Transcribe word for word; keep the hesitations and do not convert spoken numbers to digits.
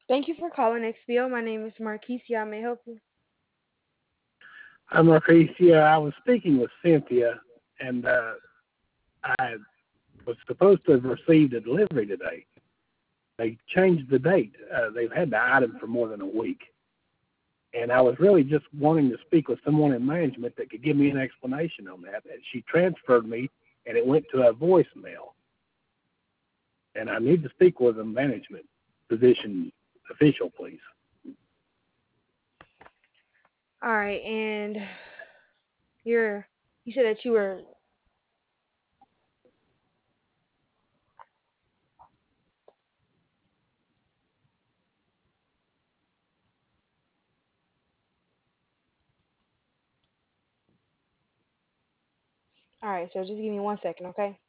Thank you for calling X B O. My name is Marquise. How may I help you? I'm Marquise. Yeah, I was speaking with Cynthia, and uh, I was supposed to have received a delivery today. They changed the date. Uh, they've had the item for more than a week, and I was really just wanting to speak with someone in management that could give me an explanation on that. And she transferred me, and it went to a voicemail. And I need to speak with a management position official, please. All right, and you're you said that you were all right. So just give me one second, okay?